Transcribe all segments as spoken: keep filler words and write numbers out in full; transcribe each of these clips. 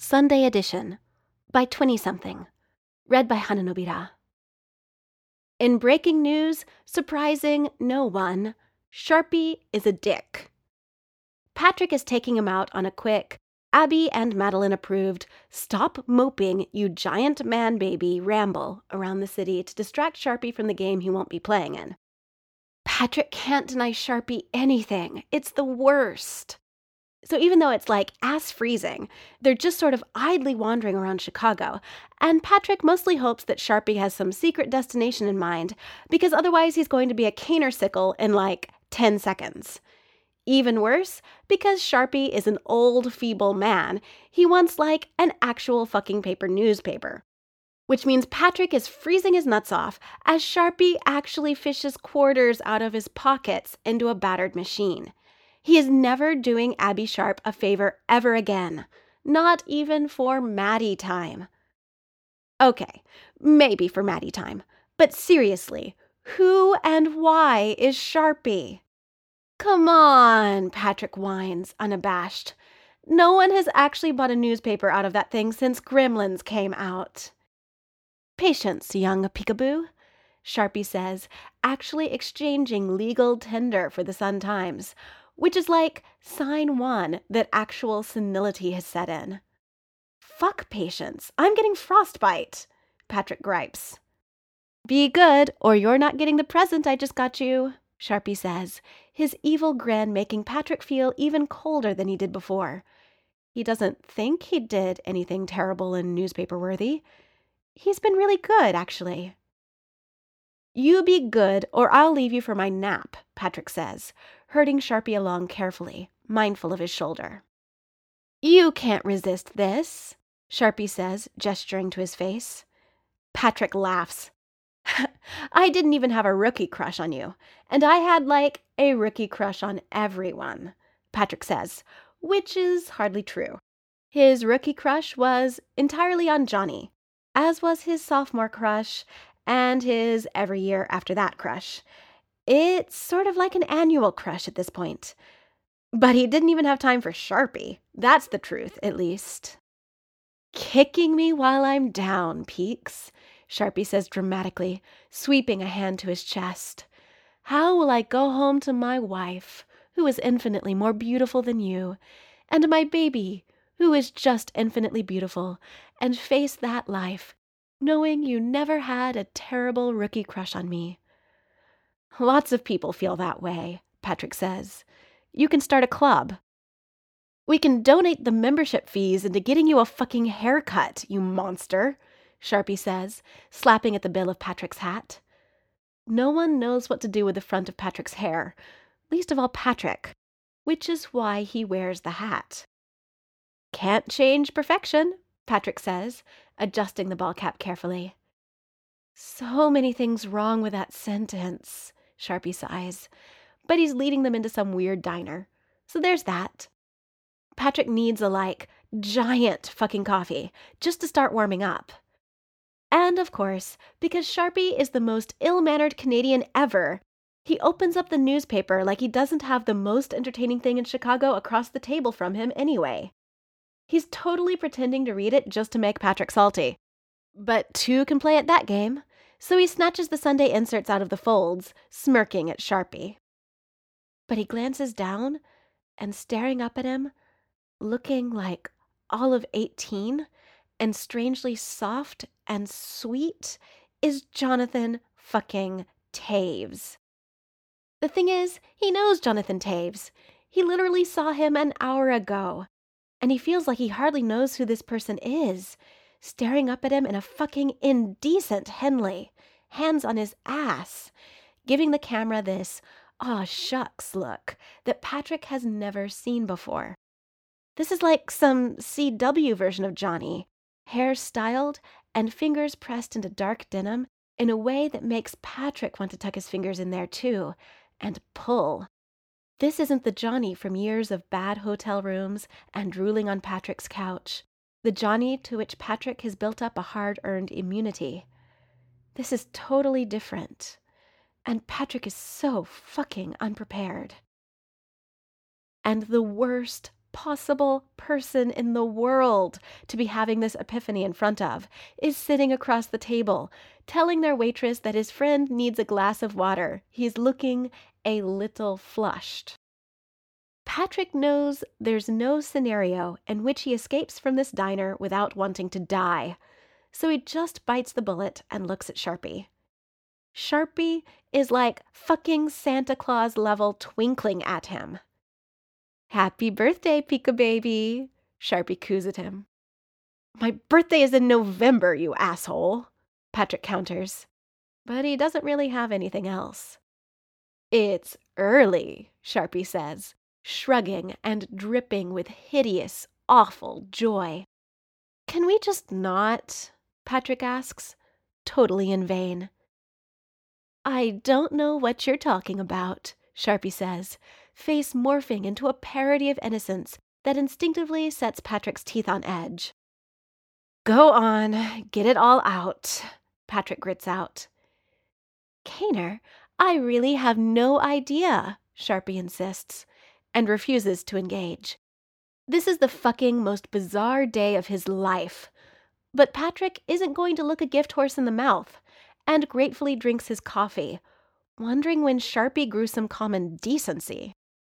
Sunday Edition by twenty-something. Read by Hananobira. In breaking news, surprising no one, Sharpie is a dick. Patrick is taking him out on a quick, Abby and Madeline approved, stop moping, you giant man baby ramble around the city to distract Sharpie from the game he won't be playing in. Patrick can't deny Sharpie anything. It's the worst. So even though it's like ass freezing, they're just sort of idly wandering around Chicago, and Patrick mostly hopes that Sharpie has some secret destination in mind, because otherwise he's going to be a caner sickle in like ten seconds. Even worse, because Sharpie is an old, feeble man, he wants like an actual fucking paper newspaper. Which means Patrick is freezing his nuts off as Sharpie actually fishes quarters out of his pockets into a battered machine. He is never doing Abby Sharp a favor ever again. Not even for Maddie time. Okay, maybe for Maddie time. But seriously, who and why is Sharpie? Come on, Patrick whines, unabashed. No one has actually bought a newspaper out of that thing since Gremlins came out. Patience, young peekaboo, Sharpie says, actually exchanging legal tender for the Sun-Times, which is like sign one that actual senility has set in. Fuck Patience, I'm getting frostbite, Patrick gripes. Be good, or you're not getting the present I just got you, Sharpie says, his evil grin making Patrick feel even colder than he did before. He doesn't think he did anything terrible and newspaper-worthy. He's been really good, actually. You be good, or I'll leave you for my nap, Patrick says, herding Sharpie along carefully, mindful of his shoulder. You can't resist this, Sharpie says, gesturing to his face. Patrick laughs. I didn't even have a rookie crush on you, and I had, like, a rookie crush on everyone, Patrick says, which is hardly true. His rookie crush was entirely on Johnny, as was his sophomore crush, and his every year after that crush. It's sort of like an annual crush at this point. But he didn't even have time for Sharpie. That's the truth, at least. Kicking me while I'm down, Peaks, Sharpie says dramatically, sweeping a hand to his chest. How will I go home to my wife, who is infinitely more beautiful than you, and my baby, who is just infinitely beautiful, and face that life, knowing you never had a terrible rookie crush on me? Lots of people feel that way, Patrick says. You can start a club. We can donate the membership fees into getting you a fucking haircut, you monster, Sharpie says, slapping at the bill of Patrick's hat. No one knows what to do with the front of Patrick's hair, least of all Patrick, which is why he wears the hat. Can't change perfection, Patrick says, adjusting the ball cap carefully. So many things wrong with that sentence, Sharpie sighs, but he's leading them into some weird diner. So there's that. Patrick needs a, like, giant fucking coffee just to start warming up. And, of course, because Sharpie is the most ill-mannered Canadian ever, he opens up the newspaper like he doesn't have the most entertaining thing in Chicago across the table from him anyway. He's totally pretending to read it just to make Patrick salty. But two can play at that game, so he snatches the Sunday inserts out of the folds, smirking at Sharpie. But he glances down, and staring up at him, looking like all of eighteen, and strangely soft and sweet, is Jonathan fucking Toews. The thing is, he knows Jonathan Toews. He literally saw him an hour ago, and he feels like he hardly knows who this person is, staring up at him in a fucking indecent Henley, hands on his ass, giving the camera this aw shucks look that Patrick has never seen before. This is like some C W version of Johnny, hair styled and fingers pressed into dark denim in a way that makes Patrick want to tuck his fingers in there too and pull. This isn't the Johnny from years of bad hotel rooms and drooling on Patrick's couch, the Johnny to which Patrick has built up a hard-earned immunity. This is totally different, and Patrick is so fucking unprepared. And the worst possible person in the world to be having this epiphany in front of is sitting across the table, telling their waitress that his friend needs a glass of water. He's looking a little flushed. Patrick knows there's no scenario in which he escapes from this diner without wanting to die, so he just bites the bullet and looks at Sharpie. Sharpie is like fucking Santa Claus level twinkling at him. "Happy birthday, Pika baby," Sharpie coos at him. "My birthday is in November, you asshole," Patrick counters. But he doesn't really have anything else. "It's early," Sharpie says, shrugging and dripping with hideous, awful joy. "Can we just not?" Patrick asks, totally in vain. "I don't know what you're talking about," Sharpie says, face morphing into a parody of innocence that instinctively sets Patrick's teeth on edge. "Go on, get it all out," Patrick grits out. "Kaner, I really have no idea," Sharpie insists, and refuses to engage. This is the fucking most bizarre day of his life. But Patrick isn't going to look a gift horse in the mouth, and gratefully drinks his coffee, wondering when Sharpie grew some common decency.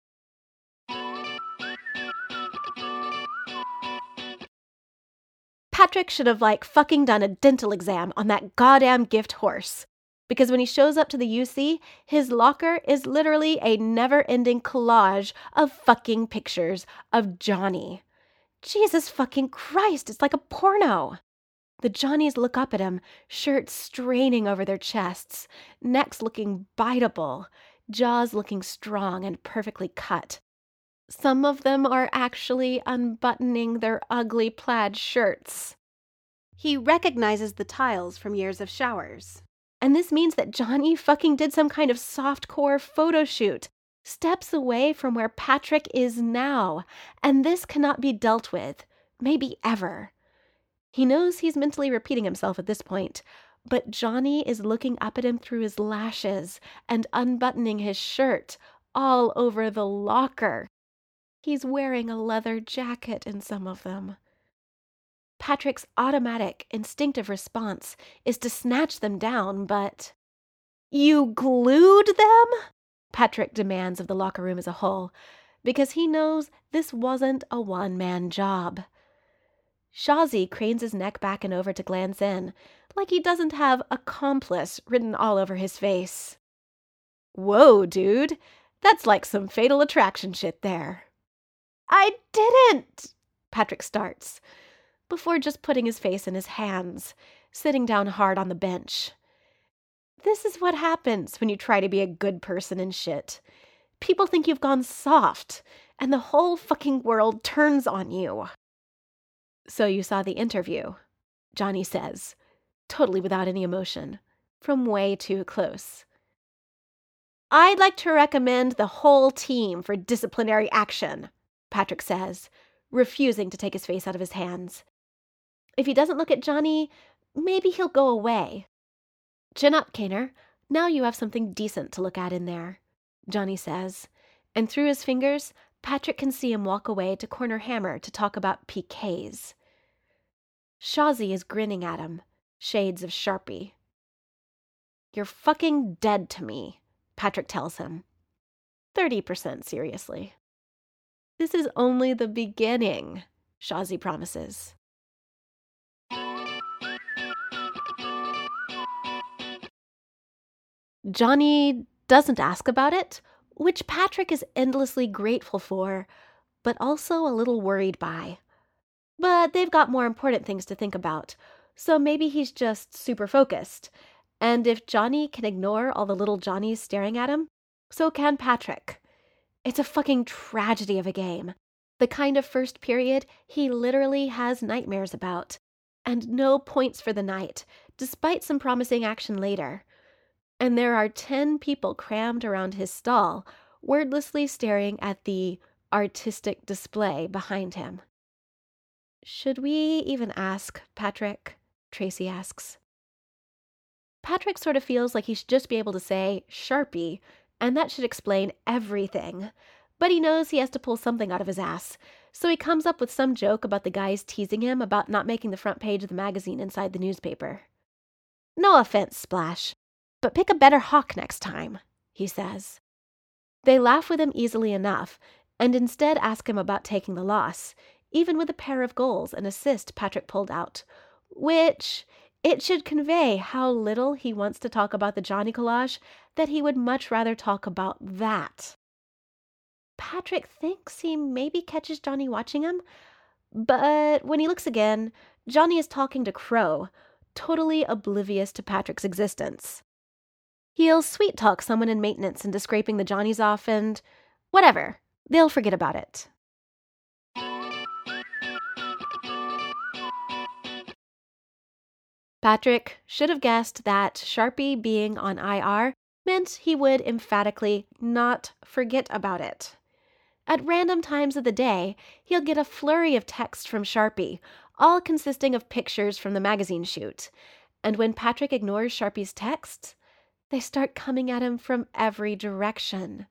Patrick should have, like, fucking done a dental exam on that goddamn gift horse. Because when he shows up to the U C, his locker is literally a never-ending collage of fucking pictures of Johnny. Jesus fucking Christ, it's like a porno. The Johnnies look up at him, shirts straining over their chests, necks looking biteable, jaws looking strong and perfectly cut. Some of them are actually unbuttoning their ugly plaid shirts. He recognizes the tiles from years of showers. And this means that Johnny fucking did some kind of softcore photo shoot, steps away from where Patrick is now, and this cannot be dealt with, maybe ever. He knows he's mentally repeating himself at this point, but Johnny is looking up at him through his lashes and unbuttoning his shirt all over the locker. He's wearing a leather jacket in some of them. Patrick's automatic, instinctive response is to snatch them down, but... "You glued them?" Patrick demands of the locker room as a whole, because he knows this wasn't a one-man job. Shazi cranes his neck back and over to glance in, like he doesn't have accomplice written all over his face. "Whoa, dude, that's like some Fatal Attraction shit there." "I didn't!" Patrick starts, before just putting his face in his hands, sitting down hard on the bench. This is what happens when you try to be a good person and shit. People think you've gone soft, and the whole fucking world turns on you. "So you saw the interview," Johnny says, totally without any emotion, from way too close. "I'd like to recommend the whole team for disciplinary action," Patrick says, refusing to take his face out of his hands. If he doesn't look at Johnny, maybe he'll go away. "Chin up, Kaner. Now you have something decent to look at in there," Johnny says, and through his fingers, Patrick can see him walk away to corner Hammer to talk about P Ks. Shazi is grinning at him, shades of Sharpie. "You're fucking dead to me," Patrick tells him, thirty percent seriously. "This is only the beginning," Shazi promises. Johnny doesn't ask about it, which Patrick is endlessly grateful for, but also a little worried by. But they've got more important things to think about, so maybe he's just super focused. And if Johnny can ignore all the little Johnnies staring at him, so can Patrick. It's a fucking tragedy of a game. The kind of first period he literally has nightmares about. And no points for the night, despite some promising action later. And there are ten people crammed around his stall, wordlessly staring at the artistic display behind him. "Should we even ask, Patrick?" Tracy asks. Patrick sort of feels like he should just be able to say Sharpie, and that should explain everything. But he knows he has to pull something out of his ass, so he comes up with some joke about the guys teasing him about not making the front page of the magazine inside the newspaper. "No offense, Splash, but pick a better hawk next time," he says. They laugh with him easily enough, and instead ask him about taking the loss, even with a pair of goals and assist Patrick pulled out, which it should convey how little he wants to talk about the Johnny collage that he would much rather talk about that. Patrick thinks he maybe catches Johnny watching him, but when he looks again, Johnny is talking to Crow, totally oblivious to Patrick's existence. He'll sweet-talk someone in maintenance into scraping the Johnnies off and whatever, they'll forget about it. Patrick should have guessed that Sharpie being on I R meant he would emphatically not forget about it. At random times of the day, he'll get a flurry of text from Sharpie, all consisting of pictures from the magazine shoot. And when Patrick ignores Sharpie's texts, they start coming at him from every direction.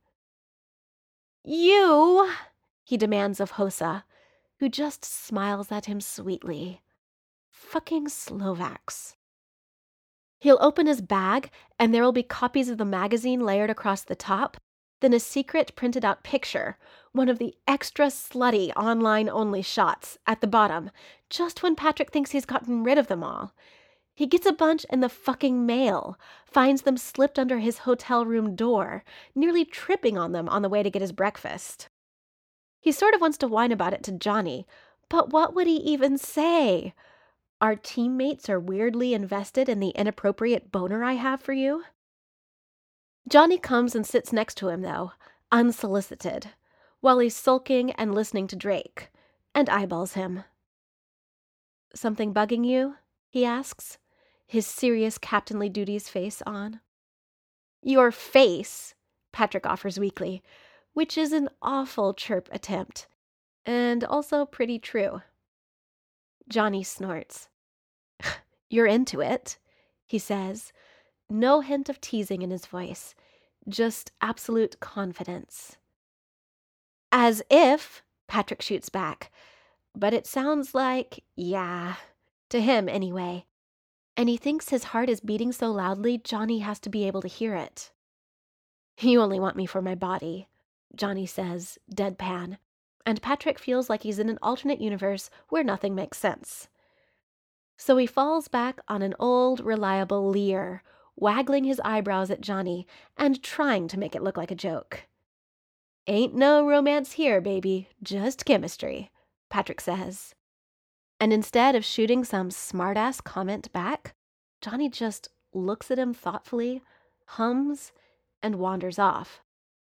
"You," he demands of Hossa, who just smiles at him sweetly. Fucking Slovaks. He'll open his bag, and there will be copies of the magazine layered across the top, then a secret printed out picture, one of the extra slutty online-only shots, at the bottom, just when Patrick thinks he's gotten rid of them all. He gets a bunch in the fucking mail, finds them slipped under his hotel room door, nearly tripping on them on the way to get his breakfast. He sort of wants to whine about it to Johnny, but what would he even say? Our teammates are weirdly invested in the inappropriate boner I have for you? Johnny comes and sits next to him, though, unsolicited, while he's sulking and listening to Drake, and eyeballs him. "Something bugging you?" he asks, his serious captainly duties face on. "Your face," Patrick offers weakly, which is an awful chirp attempt, and also pretty true. Johnny snorts. "You're into it," he says, no hint of teasing in his voice, just absolute confidence. "As if," Patrick shoots back, but it sounds like, yeah, to him anyway, and he thinks his heart is beating so loudly Johnny has to be able to hear it. "You only want me for my body," Johnny says, deadpan, and Patrick feels like he's in an alternate universe where nothing makes sense. So he falls back on an old, reliable leer, waggling his eyebrows at Johnny and trying to make it look like a joke. "Ain't no romance here, baby, just chemistry," Patrick says. And instead of shooting some smart-ass comment back, Johnny just looks at him thoughtfully, hums, and wanders off.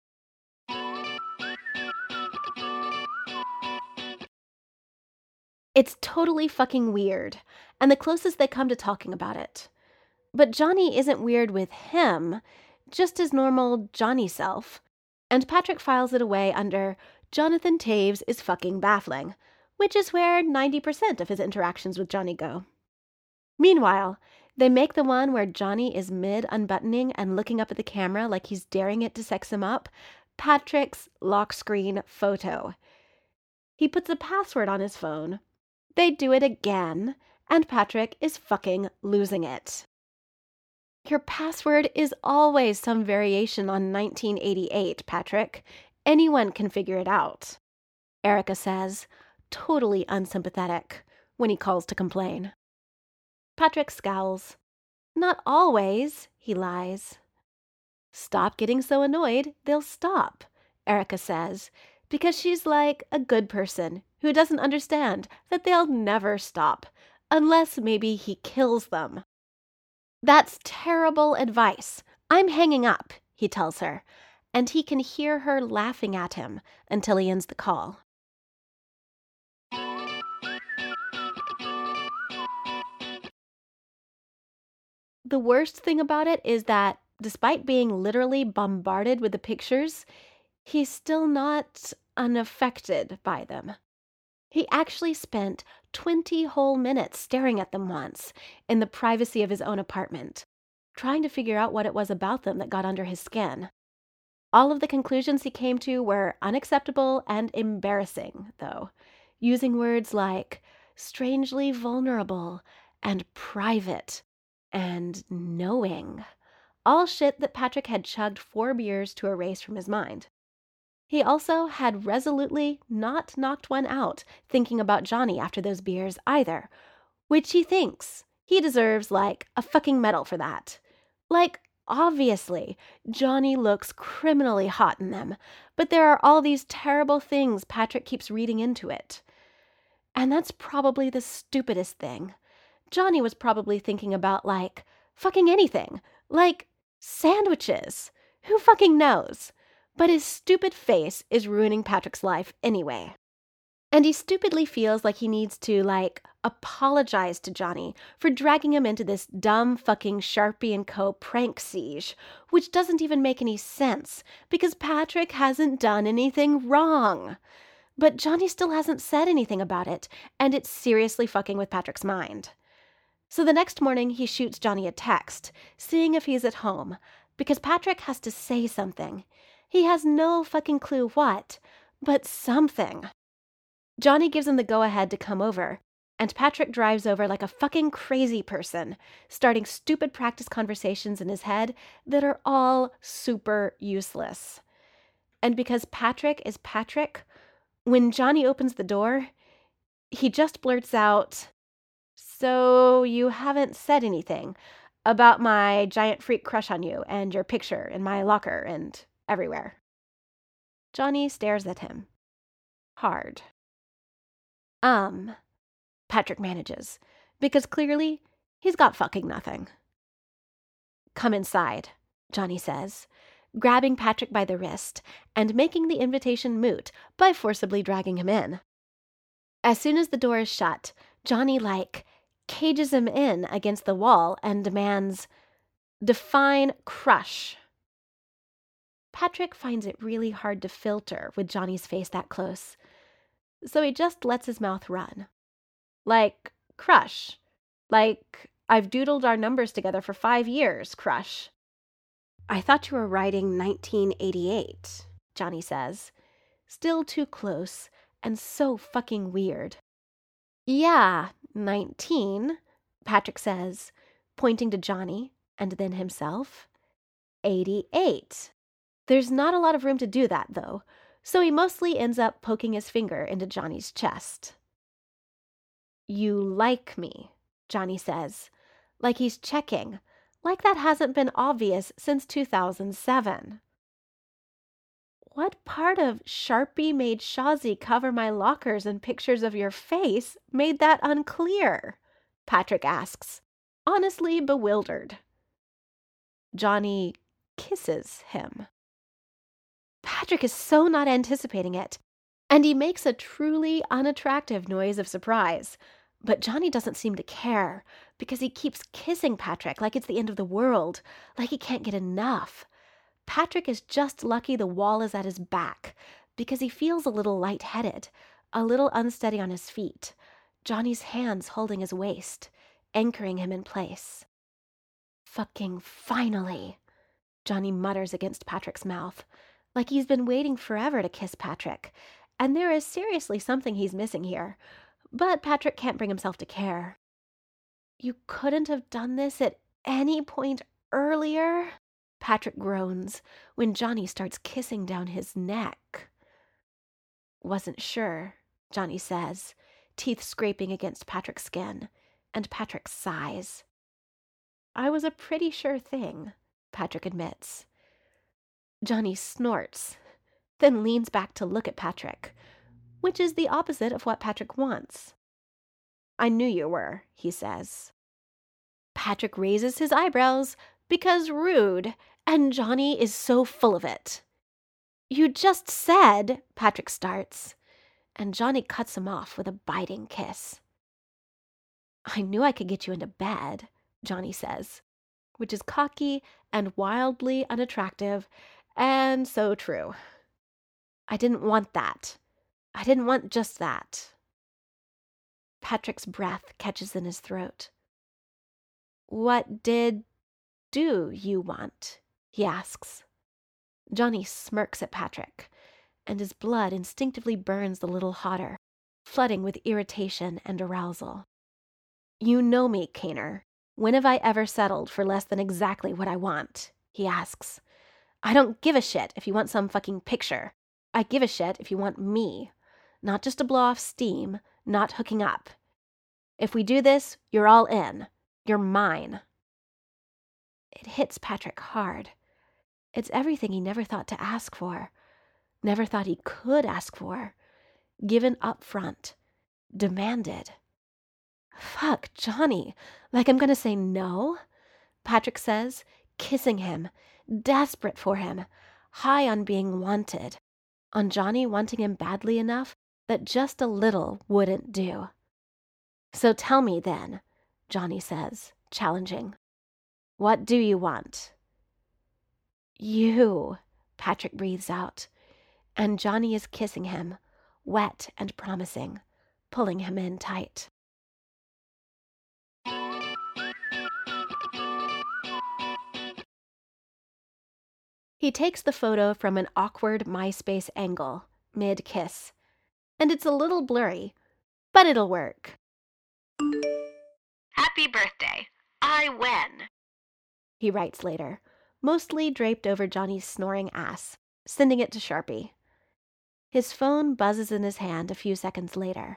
It's totally fucking weird, and the closest they come to talking about it. But Johnny isn't weird with him, just his normal Johnny self, and Patrick files it away under "Jonathan Taves is fucking baffling," which is where ninety percent of his interactions with Johnny go. Meanwhile, they make the one where Johnny is mid-unbuttoning and looking up at the camera like he's daring it to sex him up, Patrick's lock screen photo. He puts a password on his phone. They do it again, and Patrick is fucking losing it. "Your password is always some variation on nineteen eighty-eight, Patrick. Anyone can figure it out," Erica says, totally unsympathetic, when he calls to complain. Patrick scowls. "Not always," he lies. "Stop getting so annoyed, they'll stop," Erica says, because she's like a good person who doesn't understand that they'll never stop, unless maybe he kills them. "That's terrible advice. I'm hanging up," he tells her, and he can hear her laughing at him until he ends the call. The worst thing about it is that, despite being literally bombarded with the pictures, he's still not unaffected by them. He actually spent twenty whole minutes staring at them once, in the privacy of his own apartment, trying to figure out what it was about them that got under his skin. All of the conclusions he came to were unacceptable and embarrassing, though, using words like strangely vulnerable and private and knowing. All shit that Patrick had chugged four beers to erase from his mind. He also had resolutely not knocked one out thinking about Johnny after those beers either, which he thinks he deserves like a fucking medal for that. Like, obviously, Johnny looks criminally hot in them, but there are all these terrible things Patrick keeps reading into it. And that's probably the stupidest thing. Johnny was probably thinking about, like, fucking anything. Like, sandwiches. Who fucking knows? But his stupid face is ruining Patrick's life anyway. And he stupidly feels like he needs to, like, apologize to Johnny for dragging him into this dumb fucking Sharpie and Co. prank siege, which doesn't even make any sense because Patrick hasn't done anything wrong. But Johnny still hasn't said anything about it, and it's seriously fucking with Patrick's mind. So the next morning, he shoots Johnny a text, seeing if he's at home, because Patrick has to say something. He has no fucking clue what, but something. Johnny gives him the go-ahead to come over, and Patrick drives over like a fucking crazy person, starting stupid practice conversations in his head that are all super useless. And because Patrick is Patrick, when Johnny opens the door, he just blurts out, "So you haven't said anything about my giant freak crush on you and your picture in my locker and everywhere." Johnny stares at him. Hard. Um, Patrick manages, because clearly he's got fucking nothing. "Come inside," Johnny says, grabbing Patrick by the wrist and making the invitation moot by forcibly dragging him in. As soon as the door is shut, Johnny, like, cages him in against the wall and demands, "Define crush." Patrick finds it really hard to filter with Johnny's face that close, so he just lets his mouth run. Like, crush. Like, I've doodled our numbers together for five years, crush. "I thought you were writing nineteen eighty-eight, Johnny says, still too close and so fucking weird. "Yeah, nineteen, Patrick says, pointing to Johnny and then himself. eighty-eight. There's not a lot of room to do that, though, so he mostly ends up poking his finger into Johnny's chest. "You like me," Johnny says, like he's checking, like that hasn't been obvious since two thousand seven. "What part of Sharpie made Shazi cover my lockers and pictures of your face made that unclear?" Patrick asks, honestly bewildered. Johnny kisses him. Patrick is so not anticipating it, and he makes a truly unattractive noise of surprise. But Johnny doesn't seem to care, because he keeps kissing Patrick like it's the end of the world, like he can't get enough. Patrick is just lucky the wall is at his back, because he feels a little lightheaded, a little unsteady on his feet, Johnny's hands holding his waist, anchoring him in place. "Fucking finally," Johnny mutters against Patrick's mouth, like he's been waiting forever to kiss Patrick, and there is seriously something he's missing here, but Patrick can't bring himself to care. "You couldn't have done this at any point earlier?" Patrick groans when Johnny starts kissing down his neck. "Wasn't sure," Johnny says, teeth scraping against Patrick's skin, and Patrick sighs. "I was a pretty sure thing," Patrick admits. Johnny snorts, then leans back to look at Patrick, which is the opposite of what Patrick wants. "I knew you were," he says. Patrick raises his eyebrows because rude, and Johnny is so full of it. "You just said," Patrick starts, and Johnny cuts him off with a biting kiss. "I knew I could get you into bed," Johnny says, which is cocky and wildly unattractive, and so true. "I didn't want that. I didn't want just that." Patrick's breath catches in his throat. "What did do you want?" he asks. Johnny smirks at Patrick, and his blood instinctively burns a little hotter, flooding with irritation and arousal. You know me, Kaner. When have I ever settled for less than exactly what I want? He asks. I don't give a shit if you want some fucking picture. I give a shit if you want me. Not just to blow off steam, not hooking up. If we do this, you're all in. You're mine. It hits Patrick hard. It's everything he never thought to ask for, never thought he could ask for, given up front, demanded. Fuck, Johnny, like I'm gonna say no? Patrick says, kissing him, desperate for him, high on being wanted, on Johnny wanting him badly enough that just a little wouldn't do. So tell me then, Johnny says, challenging. What do you want? You, Patrick breathes out, and Johnny is kissing him, wet and promising, pulling him in tight. He takes the photo from an awkward MySpace angle, mid-kiss, and it's a little blurry, but it'll work. Happy birthday. I win, he writes later, mostly draped over Johnny's snoring ass, sending it to Sharpie. His phone buzzes in his hand a few seconds later.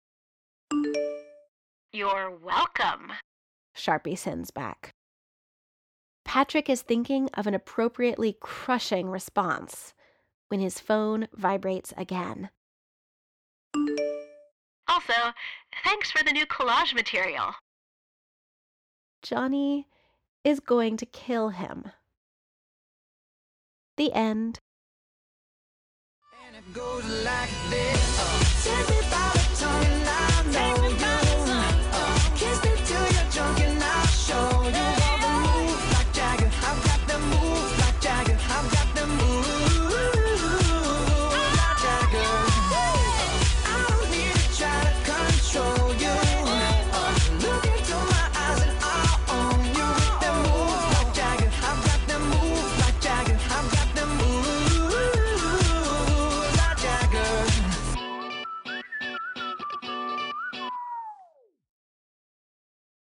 You're welcome, Sharpie sends back. Patrick is thinking of an appropriately crushing response when his phone vibrates again. Also, thanks for the new collage material. Johnny is going to kill him. The end. And it goes